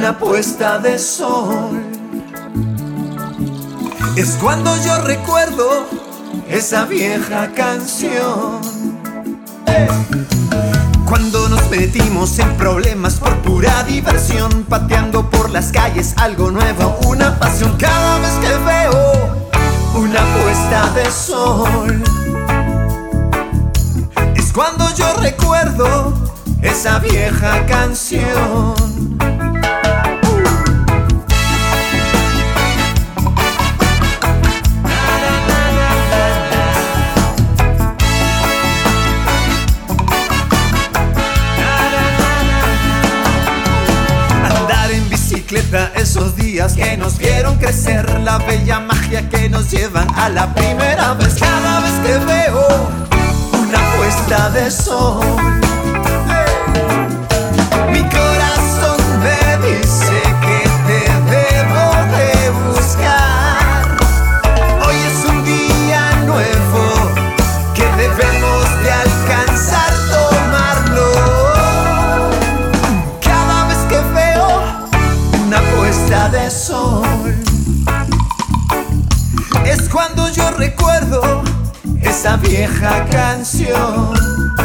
una puesta de sol. Es cuando yo recuerdo esa vieja canción. Cuando nos metimos en problemas por pura diversión, pateando por las calles algo nuevo, una pasión. Cada vez que veo una puesta de sol, es cuando yo recuerdo esa vieja canción. Esos días que nos vieron crecer, la bella magia que nos llevan a la primera vez. Cada vez que veo una puesta de sol, mi corazón me dice que te debo de buscar. Hoy es un día nuevo que debemos de alcanzar, tomarlo. Cada vez que veo una puesta de sol, es cuando yo recuerdo esa vieja canción.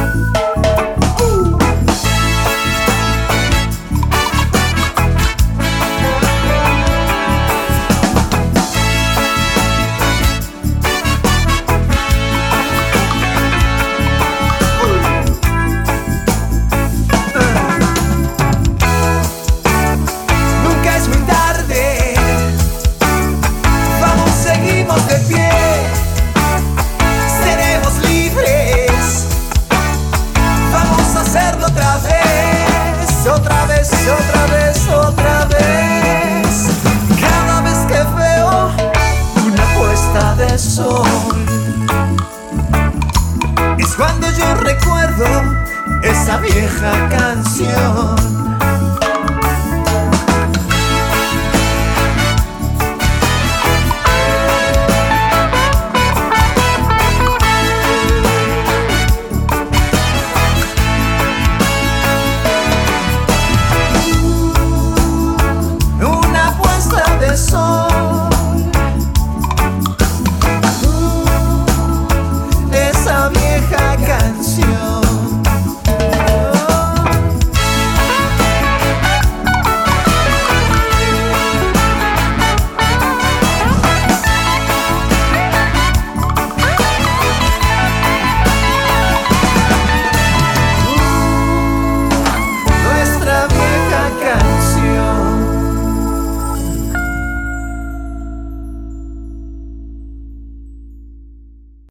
Otra vez, cada vez que veo una puesta de sol, es cuando yo recuerdo esa vieja canción.